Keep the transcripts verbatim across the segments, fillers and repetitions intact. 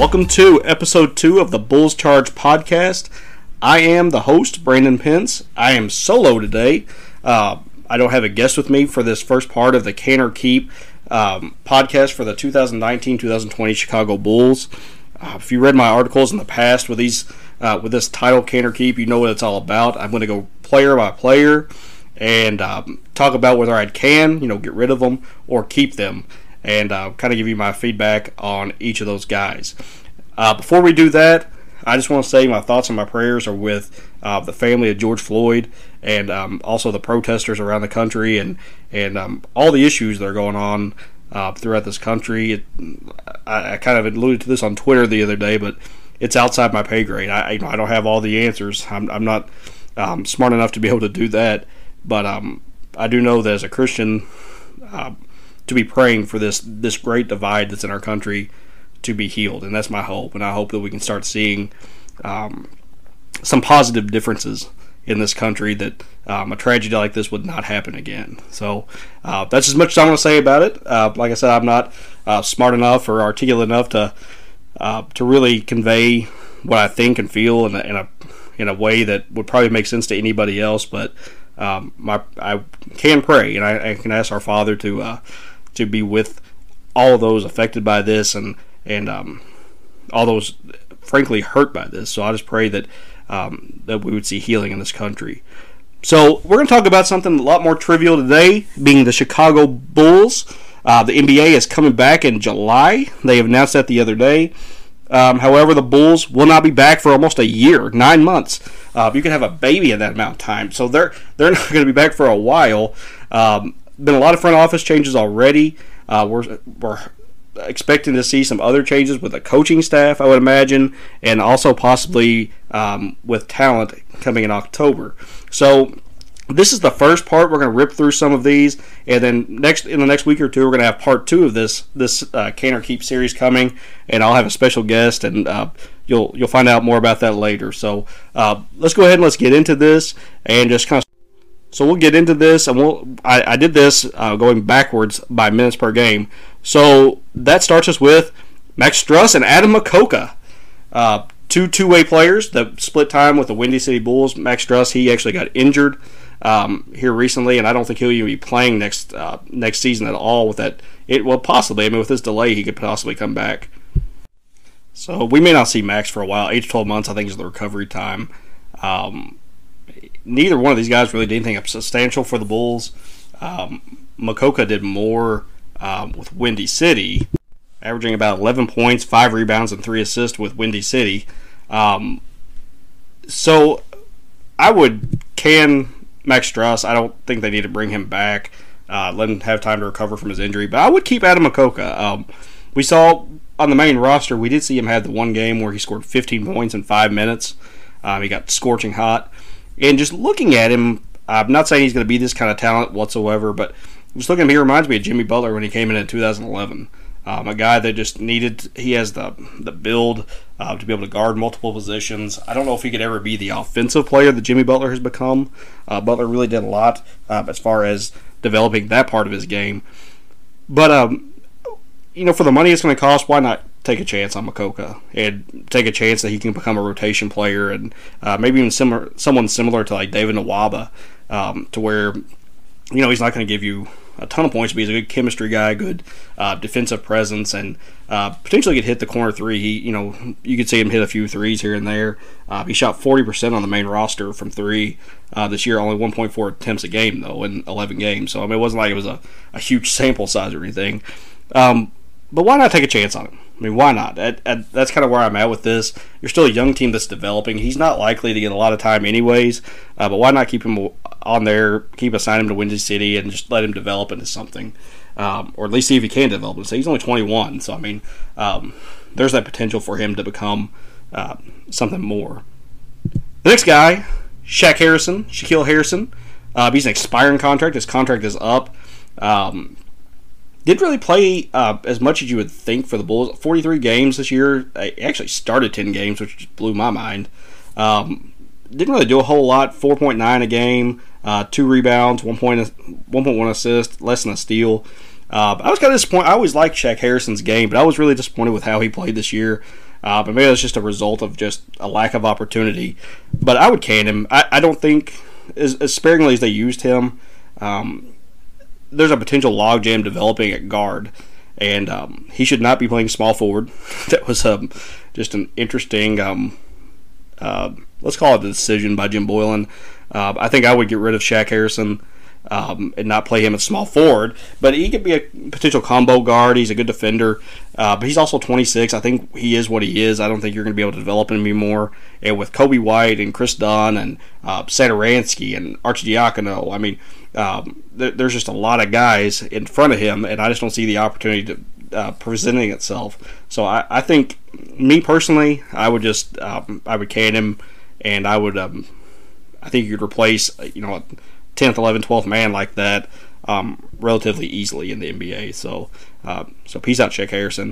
Welcome to episode two of the Bulls Charge podcast. I am the host, Brandon Pence. I am solo today. Uh, I don't have a guest with me for this first part of the Can or Keep um, podcast for the two thousand nineteen twenty twenty Chicago Bulls. Uh, if you read my articles in the past with these, uh, with this title, Can or Keep, you know what it's all about. I'm going to go player by player and um, talk about whether I can, you know, get rid of them or keep them, and uh, kind of give you my feedback on each of those guys. Uh, before we do that, I just want to say my thoughts and my prayers are with uh, the family of George Floyd and um, also the protesters around the country and and um, all the issues that are going on uh, throughout this country. It, I, I kind of alluded to this on Twitter the other day, but it's outside my pay grade. I, you know, I don't have all the answers. I'm, I'm not um, smart enough to be able to do that, but um, I do know that as a Christian, uh, to be praying for this this great divide that's in our country to be healed, and that's my hope. And I hope that we can start seeing um, some positive differences in this country, that um, a tragedy like this would not happen again. So uh, that's as much as I want to say about it. Uh, like I said, I'm not uh, smart enough or articulate enough to uh, to really convey what I think and feel in a, in a in a way that would probably make sense to anybody else. But um, my I can pray, and I, I can ask our Father to uh, to be with all those affected by this, and and um, all those, frankly, hurt by this. So I just pray that um, that we would see healing in this country. So we're going to talk about something a lot more trivial today, being the Chicago Bulls. Uh, the N B A is coming back in July. They have announced that the other day. Um, however, the Bulls will not be back for almost a year, nine months. Uh, you can have a baby in that amount of time. So they're they're not going to be back for a while. Um, been a lot of front office changes already. Uh, we're we're expecting to see some other changes with the coaching staff, I would imagine, and also possibly um, with talent coming in October. So this is the first part. We're going to rip through some of these, and then next in the next week or two, we're going to have part two of this this uh, Can or Keep series coming, and I'll have a special guest, and uh, you'll you'll find out more about that later. So uh, let's go ahead and let's get into this, and just kind of. So we'll get into this, and we'll. I, I did this uh, going backwards by minutes per game. So that starts us with Max Strus and Adam Mokoka, uh, two two-way players that split time with the Windy City Bulls. Max Strus, he actually got injured um, here recently, and I don't think he'll even be playing next uh, next season at all. With that, it well possibly. I mean, with this delay, he could possibly come back. So we may not see Max for a while. Eight to twelve months, I think, is the recovery time. Um, Neither one of these guys really did anything substantial for the Bulls. Um, Mokoka did more um, with Windy City, averaging about eleven points, five rebounds, and three assists with Windy City. Um, so I would can Max Strus. I don't think they need to bring him back, uh, let him have time to recover from his injury. But I would keep Adam Mokoka. Um, we saw on the main roster, we did see him have the one game where he scored fifteen points in five minutes. Um, he got scorching hot. And just looking at him, I'm not saying he's going to be this kind of talent whatsoever, but just looking at him, he reminds me of Jimmy Butler when he came in in two thousand eleven. Um, a guy that just needed, he has the the build uh, to be able to guard multiple positions. I don't know if he could ever be the offensive player that Jimmy Butler has become. Uh, Butler really did a lot uh, as far as developing that part of his game. But, um, you know, for the money it's going to cost, why not take a chance on Mokoka and take a chance that he can become a rotation player, and uh, maybe even similar, someone similar to like David Nwaba, um, to where, you know, he's not going to give you a ton of points, but he's a good chemistry guy, good uh, defensive presence, and uh, potentially could hit the corner three. He, you know, you could see him hit a few threes here and there. Uh, he shot forty percent on the main roster from three uh, this year, only one point four attempts a game though in eleven games. So I mean, it wasn't like it was a, a huge sample size or anything. Um, but why not take a chance on him? I mean, why not? At, at, that's kind of where I'm at with this. You're still a young team that's developing. He's not likely to get a lot of time anyways, uh, but why not keep him on there, keep assigning him to Windy City, and just let him develop into something, um, or at least see if he can develop into. So he's only twenty-one, so I mean, um, there's that potential for him to become uh, something more. The next guy, Shaq Harrison, Shaquille Harrison. Uh, he's an expiring contract. His contract is up. Um, Didn't really play uh, as much as you would think for the Bulls. forty-three games this year. I actually started ten games, which just blew my mind. Um, didn't really do a whole lot. four point nine a game, uh, two rebounds, one point one assist, less than a steal. Uh, I was kind of disappointed. I always liked Shaq Harrison's game, but I was really disappointed with how he played this year. Uh, but maybe that's just a result of just a lack of opportunity. But I would can him. I, I don't think, as, as sparingly as they used him, um, there's a potential logjam developing at guard. And um, he should not be playing small forward. That was um, just an interesting, um, uh, let's call it a decision by Jim Boylan. Uh, I think I would get rid of Shaq Harrison um, and not play him at small forward. But he could be a potential combo guard. He's a good defender. Uh, but he's also twenty-six. I think he is what he is. I don't think you're going to be able to develop him anymore. And with Kobe White and Chris Dunn and uh, Satoransky and Arcidiacono, I mean, um, there, there's just a lot of guys in front of him, and I just don't see the opportunity to uh, presenting itself. So I, I think, me personally, I would just um, I would can him, and I would um, I think you could replace you know a tenth, eleventh, twelfth man like that um, relatively easily in the N B A. So uh, so peace out, Shaq Harrison.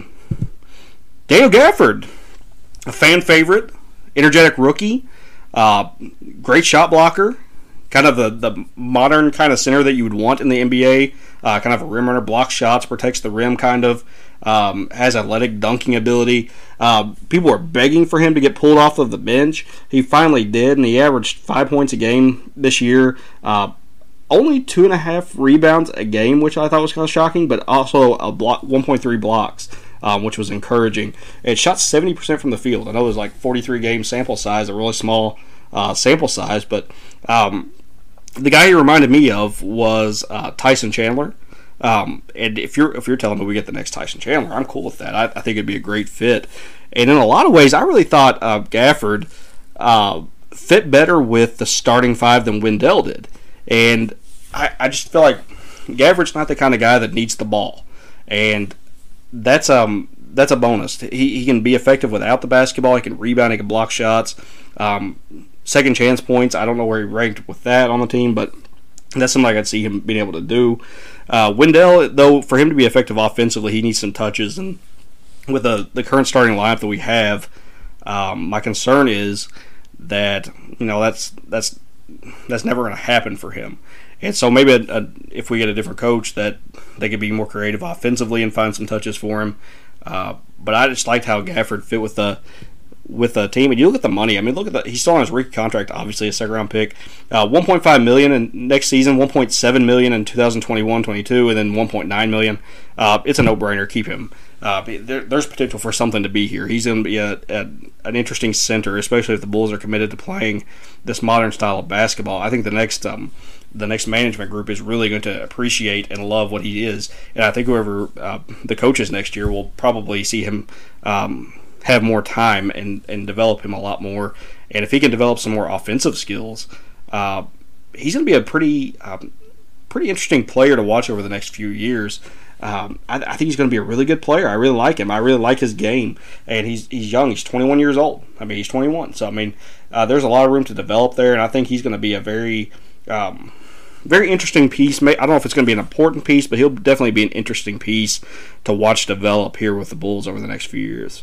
Daniel Gafford, a fan favorite, energetic rookie, uh, great shot blocker, kind of the, the modern kind of center that you would want in the N B A. Uh, kind of a rim runner, blocks shots, protects the rim, kind of um, has athletic dunking ability. Uh, people were begging for him to get pulled off of the bench. He finally did, and he averaged five points a game this year. Uh, only two and a half rebounds a game, which I thought was kind of shocking, but also a block, one point three blocks, um, which was encouraging. It shot seventy percent from the field. I know it was like forty-three game sample size, a really small uh, sample size, but um, the guy he reminded me of was uh, Tyson Chandler. Um, and if you're if you're telling me we get the next Tyson Chandler, I'm cool with that. I, I think it'd be a great fit. And in a lot of ways, I really thought uh, Gafford uh, fit better with the starting five than Wendell did. And I, I just feel like Gafford's not the kind of guy that needs the ball, and that's um that's a bonus. He he can be effective without the basketball. He can rebound. He can block shots. Um, second chance points. I don't know where he ranked with that on the team, but that's something I could see him being able to do. Uh, Wendell, though, for him to be effective offensively, he needs some touches. And with the the current starting lineup that we have, um, my concern is that you know that's that's that's never going to happen for him. And so maybe a, a, if we get a different coach, that they could be more creative offensively and find some touches for him. Uh, but I just liked how Gafford fit with the with the team. And you look at the money. I mean, look at the he's still on his rookie contract, obviously a second round pick. Uh, one point five million dollars in next season, one point seven million dollars in two thousand twenty-one twenty-two, and then one point nine million dollars. Uh, it's a no brainer. Keep him. Uh, there, there's potential for something to be here. He's going to be a, a, an interesting center, especially if the Bulls are committed to playing this modern style of basketball. I think the next um, the next management group is really going to appreciate and love what he is, and I think whoever uh, the coaches next year will probably see him um, have more time and, and develop him a lot more. And if he can develop some more offensive skills, uh, he's going to be a pretty um, pretty interesting player to watch over the next few years. Um, I, I think he's going to be a really good player. I really like him. I really like his game, and he's he's young. He's twenty-one years old. I mean, he's twenty-one. So I mean, uh, there's a lot of room to develop there, and I think he's going to be a very um, very interesting piece. I don't know if it's going to be an important piece, but he'll definitely be an interesting piece to watch develop here with the Bulls over the next few years.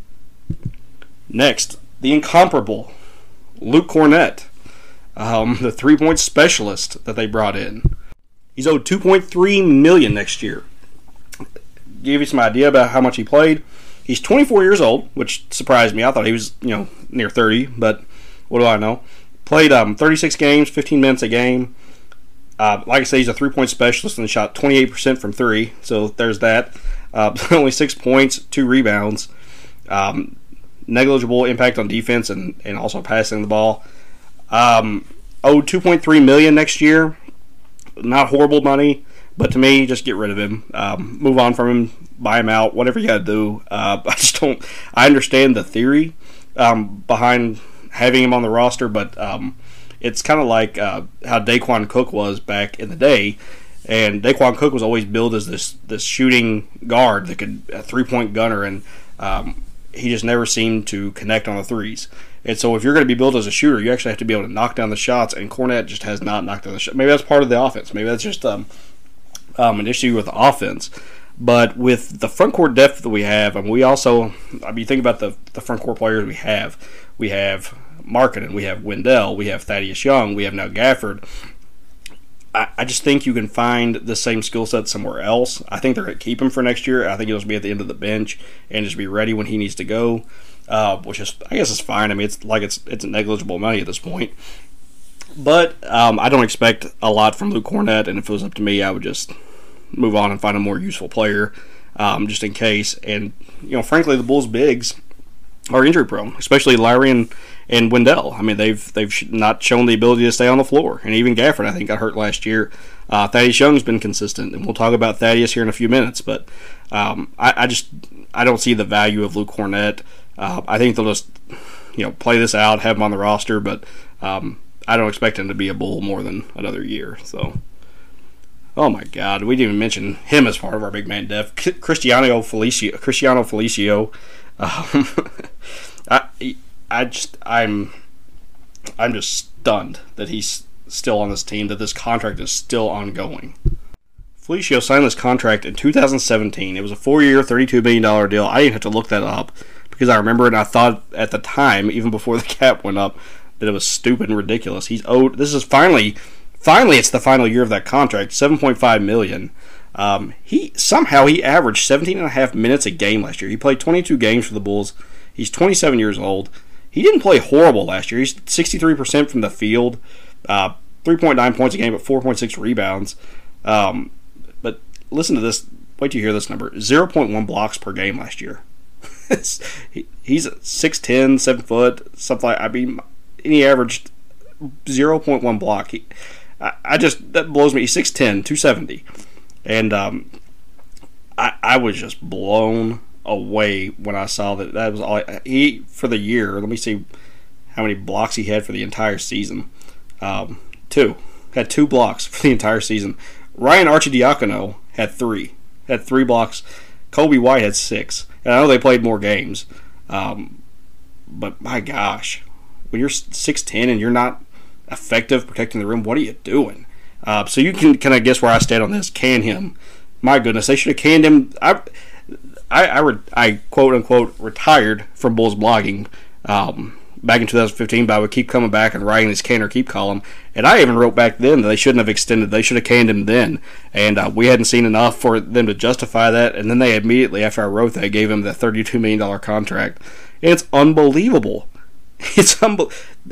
Next, the incomparable Luke Kornet, um, the three-point specialist that they brought in. He's owed two point three million dollars next year. Give you some idea about how much he played. He's twenty-four years old, which surprised me. I thought he was, you know, near thirty, but what do I know? Played um, thirty-six games, fifteen minutes a game. Uh, like I say, he's a three-point specialist and shot twenty-eight percent from three, so there's that. Uh, only six points, two rebounds. Um, negligible impact on defense and, and also passing the ball. Um, owed two point three million dollars next year. Not horrible money, but to me, just get rid of him. Um, move on from him, buy him out, whatever you got to do. Uh, I just don't. I understand the theory um, behind having him on the roster, but um, it's kind of like uh, how Daquan Cook was back in the day. And Daquan Cook was always billed as this this shooting guard that could a three point gunner, and um, he just never seemed to connect on the threes. And so if you're going to be built as a shooter, you actually have to be able to knock down the shots, and Kornet just has not knocked down the shot. Maybe that's part of the offense. Maybe that's just um, um, an issue with the offense. But with the front court depth that we have, and we also, I mean, think about the, the front court players we have. We have Markkanen, we have Wendell, we have Thaddeus Young, we have now Gafford. I, I just think you can find the same skill set somewhere else. I think they're going to keep him for next year. I think he'll just be at the end of the bench and just be ready when he needs to go. uh, which is I guess it's fine. I mean, it's like it's it's negligible money at this point. But um, I don't expect a lot from Luke Kornet, and if it was up to me, I would just move on and find a more useful player, um, just in case. And you know, frankly, the Bulls' bigs are injury prone, especially Lowry and, and Wendell. I mean, they've they've not shown the ability to stay on the floor, and even Gafford, I think, got hurt last year. Uh, Thaddeus Young's been consistent, and we'll talk about Thaddeus here in a few minutes. But um, I, I just I don't see the value of Luke Kornet. Uh, I think they'll just you know play this out, have him on the roster, but um, I don't expect him to be a Bull more than another year. So, oh my God, we didn't even mention him as part of our big man depth. Cristiano Felicio, Cristiano Felicio. Um, I, I just, I'm, I'm just stunned that he's still on this team. That this contract is still ongoing. Felicio signed this contract in two thousand seventeen. It was a four-year, thirty-two million dollars deal. I didn't have to look that up because I remember it. And I thought at the time, even before the cap went up, that it was stupid and ridiculous. He's owed. This is finally, finally, it's the final year of that contract. seven point five million dollars. Um, he somehow he averaged seventeen and a half minutes a game last year. He played twenty-two games for the Bulls. He's twenty-seven years old. He didn't play horrible last year. He's sixty-three percent from the field, uh, three point nine points a game, but four point six rebounds. Um, but listen to this. Wait till you hear this number: zero point one blocks per game last year. he, he's six ten, seven foot, something like. I mean, and he averaged zero point one block. He, I, I just that blows me. He's six ten, two seventy. And um, I, I was just blown away when I saw that that was all he for the year. Let me see how many blocks he had for the entire season. Um, two had two blocks for the entire season. Ryan Arcidiacono had three. Had three blocks. Kobe White had six. And I know they played more games, um, but my gosh, when you're six ten and you're not effective protecting the rim, what are you doing? Uh, so you can kind of guess where I stand on this. Can him. My goodness, they should have canned him. I, I, I, re, I quote unquote retired from Bulls blogging um, back in two thousand fifteen, but I would keep coming back and writing this can or keep column. And I even wrote back then that they shouldn't have extended. They should have canned him then. And uh, we hadn't seen enough for them to justify that. And then they immediately, after I wrote that, gave him the thirty-two million dollars contract. And it's unbelievable. It's unbelievable.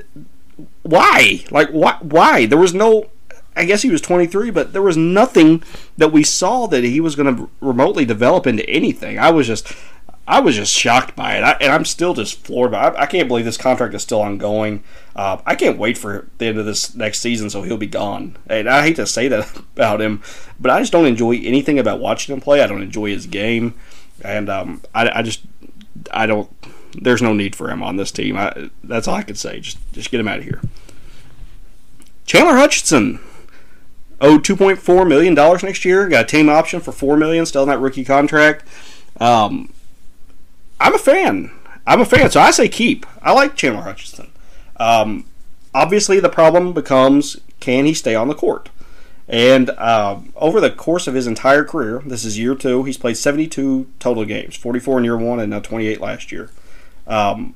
Why? Like, why? Why? There was no... I guess he was twenty-three, but there was nothing that we saw that he was going to remotely develop into anything. I was just, I was just shocked by it, I, and I'm still just floored by it. I, I can't believe this contract is still ongoing. Uh, I can't wait for the end of this next season, so he'll be gone. And I hate to say that about him, but I just don't enjoy anything about watching him play. I don't enjoy his game, and um, I, I just, I don't. There's no need for him on this team. I, that's all I could say. Just, just get him out of here. Chandler Hutchinson owed two point four million dollars next year. Got a team option for four million dollars, still in that rookie contract. Um, I'm a fan. I'm a fan, so I say keep. I like Chandler Hutchinson. Um, obviously, the problem becomes, can he stay on the court? And uh, over the course of his entire career, this is year two, he's played seventy-two total games, forty-four in year one and now twenty-eight last year. Um,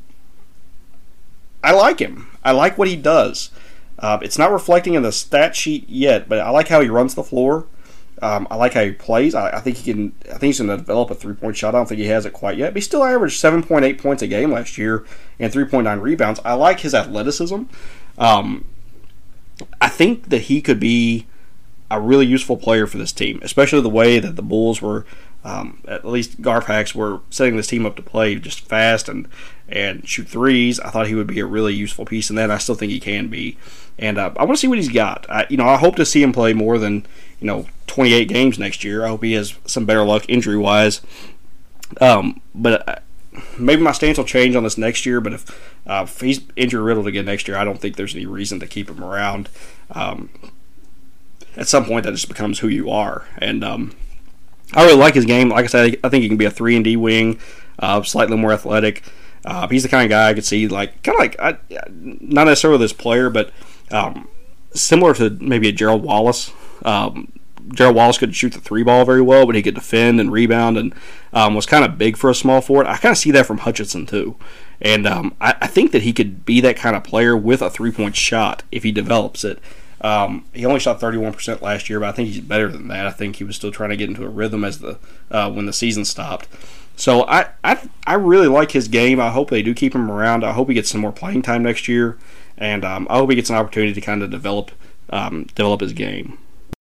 I like him. I like what he does. Uh, it's not reflecting in the stat sheet yet, but I like how he runs the floor. Um, I like how he plays. I, I think he can. I think he's going to develop a three-point shot. I don't think he has it quite yet, but he still averaged seven point eight points a game last year and three point nine rebounds. I like his athleticism. Um, I think that he could be a really useful player for this team, especially the way that the Bulls were, um, at least Garpax, were setting this team up to play just fast and and shoot threes. I thought he would be a really useful piece in that. And I still think he can be. And uh, I want to see what he's got. I, you know, I hope to see him play more than, you know, twenty-eight games next year. I hope he has some better luck injury-wise. Um, but uh, maybe my stance will change on this next year. But if, uh, if he's injury-riddled again next year, I don't think there's any reason to keep him around. Um, at some point, that just becomes who you are. And um, I really like his game. Like I said, I think he can be a three and D wing, uh, slightly more athletic. Uh, he's the kind of guy I could see, like, kind of like, I, not necessarily this player, but um, similar to maybe a Gerald Wallace. Um, Gerald Wallace could shoot the three ball very well, but he could defend and rebound and um, was kind of big for a small forward. I kind of see that from Hutchinson, too. And um, I, I think that he could be that kind of player with a three-point shot if he develops it. Um, he only shot thirty-one percent last year, but I think he's better than that. I think he was still trying to get into a rhythm as the uh, when the season stopped. So I, I I really like his game. I hope they do keep him around. I hope he gets some more playing time next year, and um, I hope he gets an opportunity to kind of develop um, develop his game.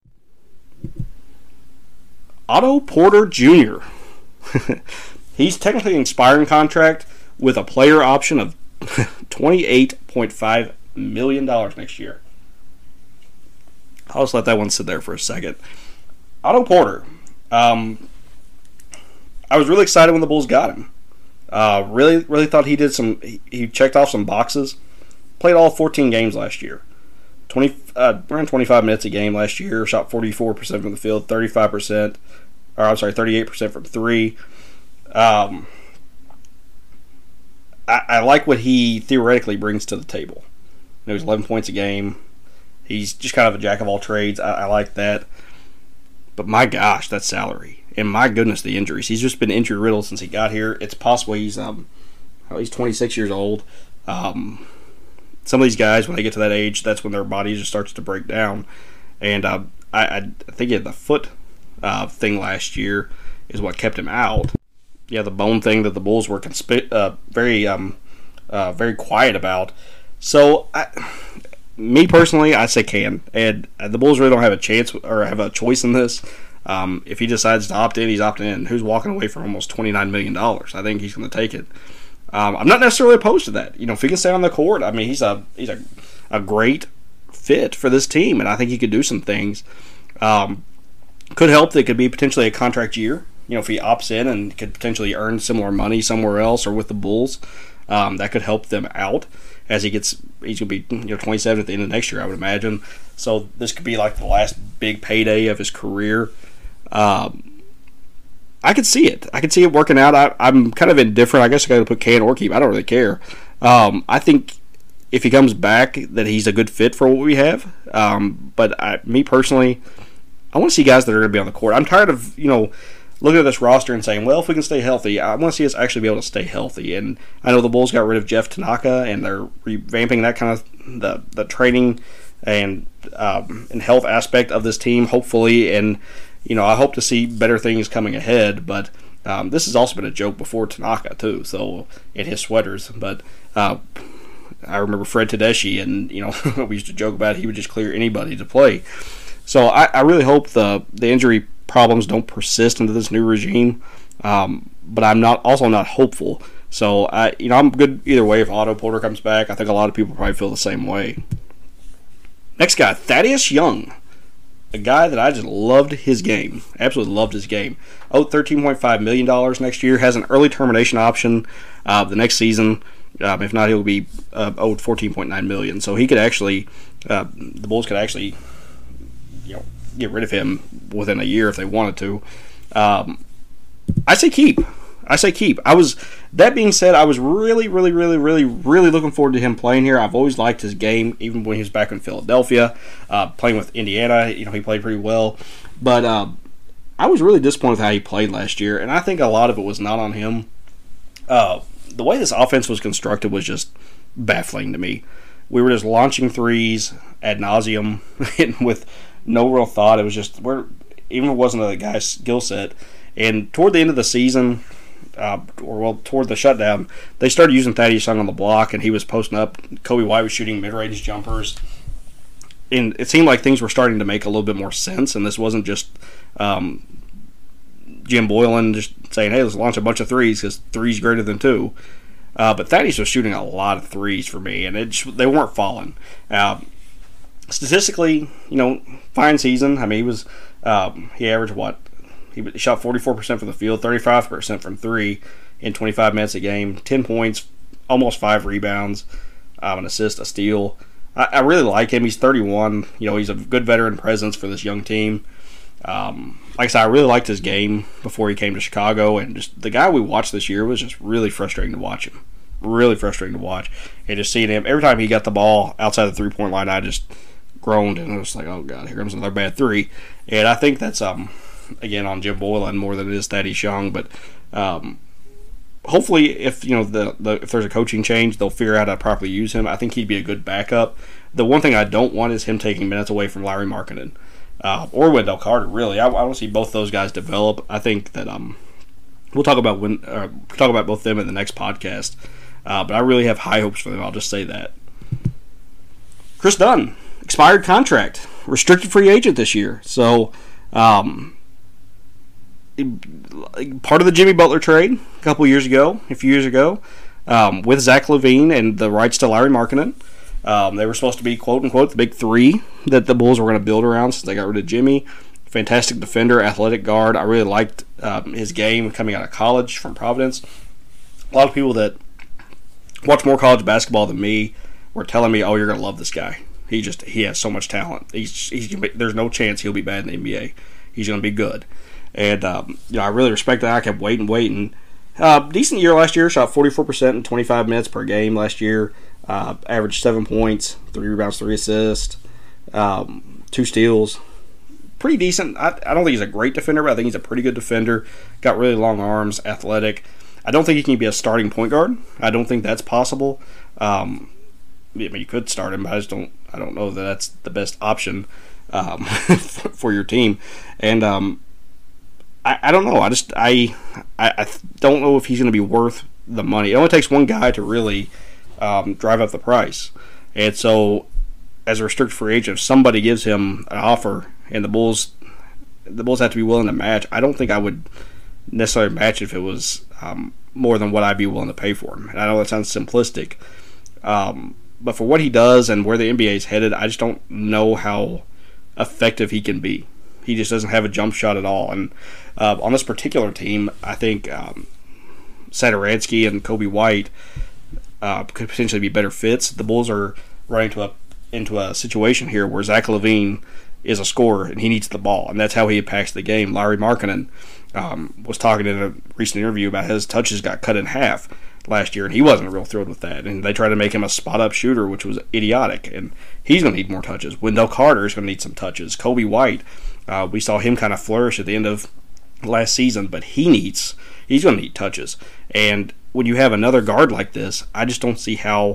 Otto Porter Junior He's technically an expiring contract with a player option of twenty-eight point five million dollars next year. I'll just let that one sit there for a second. Otto Porter. Um, I was really excited when the Bulls got him. Uh, really, really thought he did some. He, he checked off some boxes. Played all fourteen games last year. Twenty uh, around twenty-five minutes a game last year. Shot forty-four percent from the field, thirty-five percent, or I'm sorry, thirty-eight percent from three. Um, I, I like what he theoretically brings to the table. You know, he's eleven points a game. He's just kind of a jack of all trades. I, I like that. But my gosh, that salary. And my goodness, the injuries. He's just been injury riddled since he got here. It's possible he's um, well, he's twenty-six years old. Um, some of these guys, when they get to that age, that's when their body just starts to break down. And uh, I, I think he had the foot uh, thing last year is what kept him out. Yeah, the bone thing that the Bulls were consp- uh, very, um, uh, very quiet about. So, I, me personally, I say can. And the Bulls really don't have a chance or have a choice in this. Um, if he decides to opt in, he's opting in. Who's walking away from almost twenty-nine million dollars? I think he's going to take it. Um, I'm not necessarily opposed to that. You know, if he can stay on the court, I mean, he's a he's a, a great fit for this team, and I think he could do some things. Um, could help. That could be potentially a contract year. You know, if he opts in and could potentially earn similar money somewhere else or with the Bulls, um, that could help them out as he gets. He's going to be you know twenty-seven at the end of next year, I would imagine. So this could be like the last big payday of his career. Um, I could see it. I could see it working out. I, I'm kind of indifferent. I guess I got to put can or keep. I don't really care. Um, I think if he comes back, that he's a good fit for what we have. Um, but I, me personally, I want to see guys that are going to be on the court. I'm tired of you know looking at this roster and saying, well, if we can stay healthy, I want to see us actually be able to stay healthy. And I know the Bulls got rid of Jeff Tanaka, and they're revamping that kind of the the training and um, and health aspect of this team, hopefully. And you know, I hope to see better things coming ahead, but um, this has also been a joke before Tanaka, too, so in his sweaters. But uh, I remember Fred Tedeschi, and, you know, we used to joke about it. He would just clear anybody to play. So I, I really hope the, the injury problems don't persist into this new regime, um, but I'm not also not hopeful. So, I, you know, I'm good either way if Otto Porter comes back. I think a lot of people probably feel the same way. Next guy, Thaddeus Young. A guy that I just loved his game. Absolutely loved his game. Owed thirteen point five million dollars next year. Has an early termination option uh, the next season. Um, if not, he'll be uh, owed fourteen point nine million dollars. So he could actually, uh, the Bulls could actually, you know, get rid of him within a year if they wanted to. Um, I say keep. I say keep. I was. That being said, I was really, really, really, really, really looking forward to him playing here. I've always liked his game, even when he was back in Philadelphia, uh, playing with Indiana. You know, he played pretty well, but uh, I was really disappointed with how he played last year, and I think a lot of it was not on him. Uh, the way this offense was constructed was just baffling to me. We were just launching threes ad nauseum with no real thought. It was just we're even if it wasn't a guy's skill set. And toward the end of the season. Uh, or well, toward the shutdown, they started using Thaddeus Young on the block, and he was posting up. Kobe White was shooting mid-range jumpers, and it seemed like things were starting to make a little bit more sense. And this wasn't just um, Jim Boylan just saying, "Hey, let's launch a bunch of threes because three's greater than two." Uh, but Thaddeus was shooting a lot of threes for me, and it just, they weren't falling. Uh, statistically, you know, fine season. I mean, he was um, he averaged what. He shot forty-four percent from the field, thirty-five percent from three in twenty-five minutes a game, ten points, almost five rebounds, um, an assist, a steal. I, I really like him. He's thirty-one. You know, he's a good veteran presence for this young team. Um, like I said, I really liked his game before he came to Chicago, and just the guy we watched this year was just really frustrating to watch him. Really frustrating to watch. And just seeing him, every time he got the ball outside the three-point line, I just groaned, and I was like, oh, God, here comes another bad three. And I think that's... um. Again, on Jim Boylan more than it is Thaddeus Young, but um, hopefully, if you know the, the if there's a coaching change, they'll figure out how to properly use him. I think he'd be a good backup. The one thing I don't want is him taking minutes away from Lauri Markkanen uh, or Wendell Carter. Really, I, I want to see both those guys develop. I think that um, We'll talk about when uh, talk about both of them in the next podcast. Uh, but I really have high hopes for them. I'll just say that. Chris Dunn, expired contract, restricted free agent this year. So, um, part of the Jimmy Butler trade a couple years ago, a few years ago, um, with Zach LaVine and the rights to Lauri Markkanen. Um, they were supposed to be, quote unquote, the big three that the Bulls were going to build around since they got rid of Jimmy. Fantastic defender, athletic guard. I really liked um, his game coming out of college from Providence. A lot of people that watch more college basketball than me were telling me, "Oh, you're going to love this guy. He just he has so much talent. He's, he's there's no chance he'll be bad in the N B A. He's going to be good." And um, you know, I really respect that. I kept waiting, waiting. Uh, decent year last year. Shot forty-four percent in twenty-five minutes per game last year. Uh, averaged seven points, three rebounds, three assists, um, two steals. Pretty decent. I, I don't think he's a great defender, but I think he's a pretty good defender. Got really long arms, athletic. I don't think he can be a starting point guard. I don't think that's possible. Um, I mean, you could start him, but I just don't. I don't know that that's the best option um, for, for your team. And um, I, I don't know. I just I I, I don't know if he's going to be worth the money. It only takes one guy to really um, drive up the price. And so, as a restricted free agent, if somebody gives him an offer and the Bulls, the Bulls have to be willing to match, I don't think I would necessarily match if it was um, more than what I'd be willing to pay for him. And I know that sounds simplistic, um, but for what he does and where the N B A is headed, I just don't know how effective he can be. He just doesn't have a jump shot at all. And uh, on this particular team, I think um, Satoransky and Kobe White uh, could potentially be better fits. The Bulls are running into a into a situation here where Zach LaVine is a scorer and he needs the ball, and that's how he impacts the game. Lauri Markkanen um, was talking in a recent interview about his touches got cut in half last year, and he wasn't real thrilled with that. And they tried to make him a spot-up shooter, which was idiotic, and he's going to need more touches. Wendell Carter is going to need some touches. Kobe White, uh, we saw him kind of flourish at the end of last season, but he needs he's going to need touches. And when you have another guard like this, I just don't see how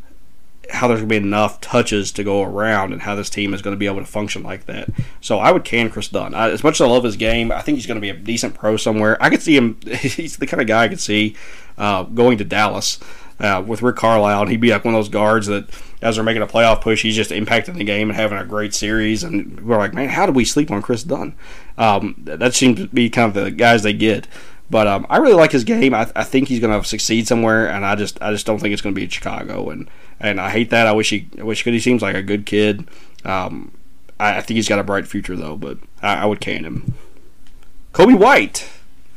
how there's going to be enough touches to go around and how this team is going to be able to function like that. So I would can Chris Dunn. I, as much as I love his game, I think he's going to be a decent pro somewhere. I could see him, he's the kind of guy I could see uh, going to Dallas uh, with Rick Carlisle, and he'd be like one of those guards that as they're making a playoff push, he's just impacting the game and having a great series. And we're like, man, how did we sleep on Chris Dunn? Um, that seems to be kind of the guys they get. But um, I really like his game. I, I think he's going to succeed somewhere, and I just I just don't think it's going to be in Chicago. And, and I hate that. I wish he I wish because he seems like a good kid. Um, I, I think he's got a bright future though. But I, I would can him. Kobe White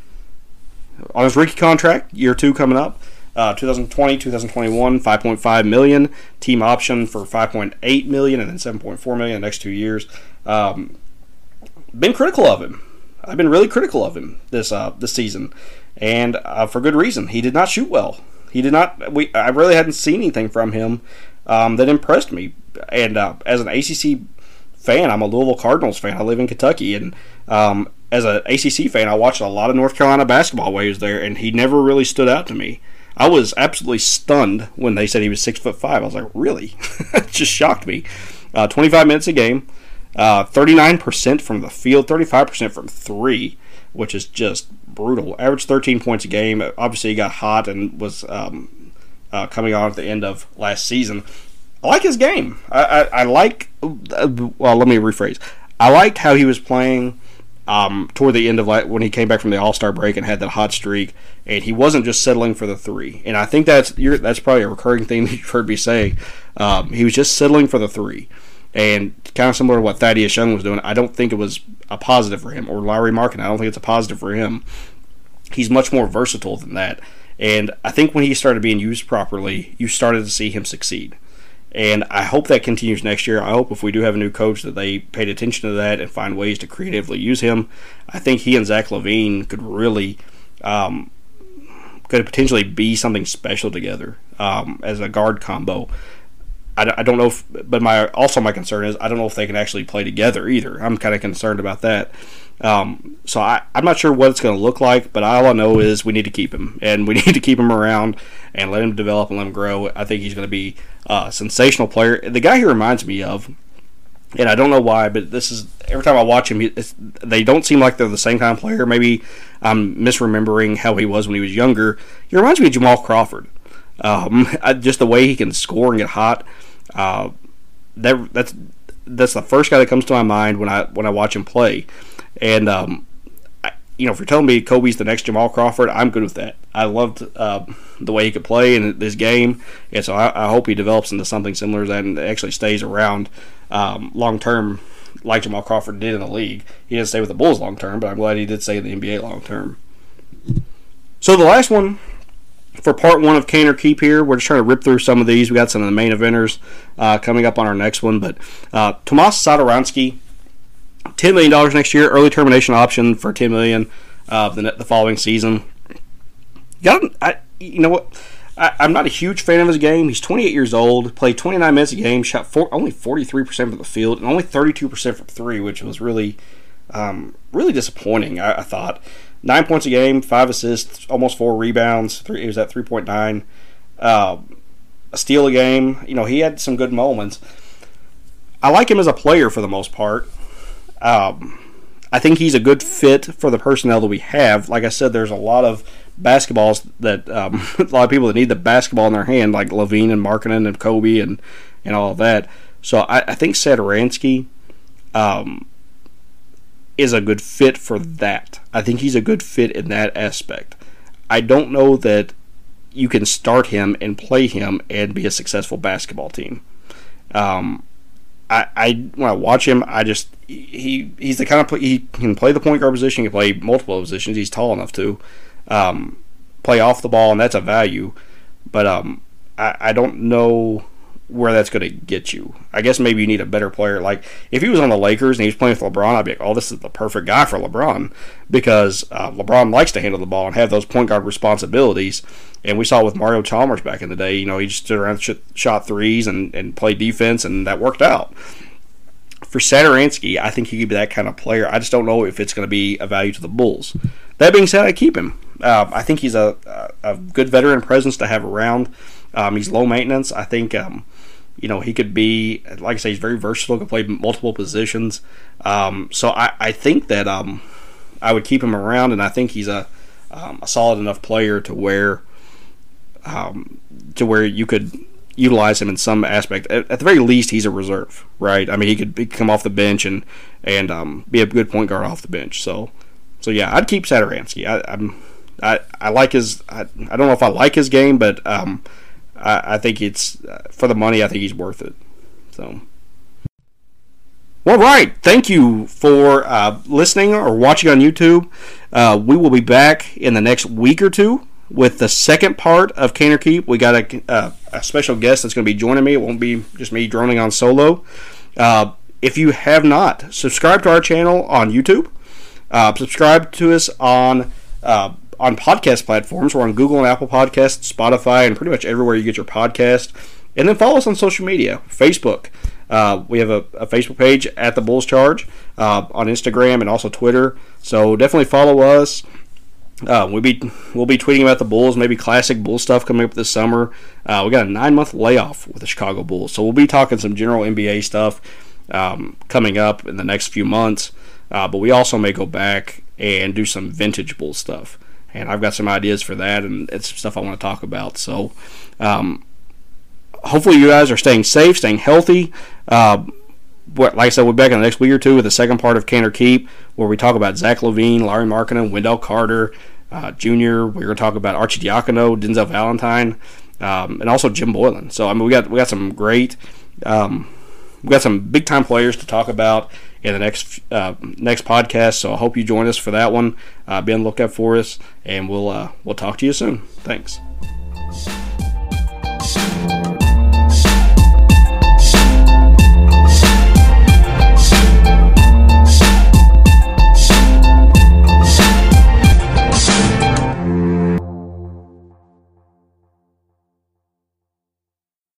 on his rookie contract, year two coming up, uh, twenty twenty, twenty twenty-one, five point five million dollars, team option for five point eight million dollars, and then seven point four million dollars the next two years. Um, been critical of him. I've been really critical of him this uh, this season, and uh, for good reason. He did not shoot well. He did not. We I really hadn't seen anything from him um, that impressed me. And uh, as an A C C fan, I'm a Louisville Cardinals fan. I live in Kentucky, and um, as an A C C fan, I watched a lot of North Carolina basketball while he was there, and he never really stood out to me. I was absolutely stunned when they said he was six foot five. I was like, really? It just shocked me. Uh, twenty-five minutes a game. Uh, thirty-nine percent from the field, thirty-five percent from three, which is just brutal. Averaged thirteen points a game. Obviously, he got hot and was um, uh, coming on at the end of last season. I like his game. I, I, I like, uh, well, let me rephrase. I liked how he was playing um, toward the end of like, when he came back from the All-Star break and had that hot streak, and he wasn't just settling for the three. And I think that's you're, that's probably a recurring theme that you've heard me say. Um, he was just settling for the three. And kind of similar to what Thaddeus Young was doing, I don't think it was a positive for him. Or Lauri Markkanen, I don't think it's a positive for him. He's much more versatile than that. And I think when he started being used properly, you started to see him succeed. And I hope that continues next year. I hope if we do have a new coach that they paid attention to that and find ways to creatively use him. I think he and Zach LaVine could really, um, could potentially be something special together um, as a guard combo. I don't know if, but my also my concern is I don't know if they can actually play together either. I'm kind of concerned about that. Um, so I, I'm not sure what it's going to look like, but all I know is we need to keep him, and we need to keep him around and let him develop and let him grow. I think he's going to be a sensational player. The guy he reminds me of And I don't know why, but this is every time I watch him, it's, they don't seem like they're the same kind of player. Maybe I'm misremembering how he was when he was younger. He reminds me of Jamal Crawford. Um, just the way he can score and get hot. Uh, that that's that's the first guy that comes to my mind when I when I watch him play. And um, I, you know, if you're telling me Kobe's the next Jamal Crawford, I'm good with that. I loved uh, the way he could play in this game, and so I, I hope he develops into something similar to that and actually stays around um, long term, like Jamal Crawford did in the league. He didn't stay with the Bulls long term, but I'm glad he did stay in the N B A long term. So the last one for part one of Cane or Keep here, we're just trying to rip through some of these. We got some of the main eventers uh, coming up on our next one, but uh, Tomas Satoransky, ten million dollars next year, early termination option for ten million dollars uh, the, the following season. Got him, I, you know what? I, I'm not a huge fan of his game. He's twenty-eight years old, played twenty-nine minutes a game, shot four, only forty-three percent from the field, and only thirty-two percent from three, which was really, um, really disappointing, I, I thought. Nine points a game, five assists, almost four rebounds. Three, he was at three point nine. Uh, a steal a game. You know, he had some good moments. I like him as a player for the most part. Um, I think he's a good fit for the personnel that we have. Like I said, there's a lot of basketballs that um, a lot of people that need the basketball in their hand, like Levine and Markkanen and Kobe and and all of that. So I, I think Satoransky um, is a good fit for that. I think he's a good fit in that aspect. I don't know that you can start him and play him and be a successful basketball team. Um, I, I when I watch him, I just he he's the kind of he can play the point guard position. He can play multiple positions. He's tall enough to um, play off the ball, and that's a value. But um, I, I don't know where that's going to get you. I guess maybe you need a better player. Like if he was on the Lakers and he was playing with LeBron, I'd be like, oh, this is the perfect guy for LeBron, because uh, LeBron likes to handle the ball and have those point guard responsibilities. And we saw it with Mario Chalmers back in the day. You know, he just stood around, sh- shot threes, and, and played defense, and that worked out. For Satoransky, I think he could be that kind of player. I just don't know if it's going to be a value to the Bulls. That being said, I keep him. Uh, I think he's a, a good veteran presence to have around. Um, he's low maintenance. I think, um, you know, he could be, like I say, he's very versatile, can play multiple positions. Um, so I, I think that um, I would keep him around, and I think he's a, um, a solid enough player to where um, to where you could utilize him in some aspect. At, at the very least, he's a reserve, right? I mean, he could, he could come off the bench and and um, be a good point guard off the bench. So, so yeah, I'd keep Satoransky. I, I'm I, I like his. I, I don't know if I like his game, but um, I, I think it's uh, for the money. I think he's worth it. So, well, right. Thank you for uh, listening or watching on YouTube. Uh, we will be back in the next week or two with the second part of Cane or Keep. We got a, uh, a special guest that's going to be joining me. It won't be just me droning on solo. Uh, if you have not, subscribe to our channel on YouTube. Uh, subscribe to us on uh, on podcast platforms. We're on Google and Apple Podcasts, Spotify, and pretty much everywhere you get your podcast. And then follow us on social media, Facebook. Uh, we have a, a Facebook page at The Bulls Charge, uh, on Instagram and also Twitter. So definitely follow us. Uh, we'll be we'll be tweeting about the Bulls, maybe classic Bulls stuff coming up this summer. Uh, we got a nine month layoff with the Chicago Bulls, so we'll be talking some general N B A stuff um, coming up in the next few months. Uh, but we also may go back and do some vintage Bulls stuff, and I've got some ideas for that, and it's some stuff I want to talk about. So um, hopefully you guys are staying safe, staying healthy. Uh, Like I said, we'll be back in the next week or two with the second part of Cane or Keep, where we talk about Zach LaVine, Larry Markkanen, Wendell Carter, uh, Junior We're going to talk about Archie Diacono, Denzel Valentine, um, and also Jim Boylan. So I mean, we got we got some great, um, we got some big time players to talk about in the next uh, next podcast. So I hope you join us for that one. Uh, be on the lookout for us, and we'll uh, we'll talk to you soon. Thanks.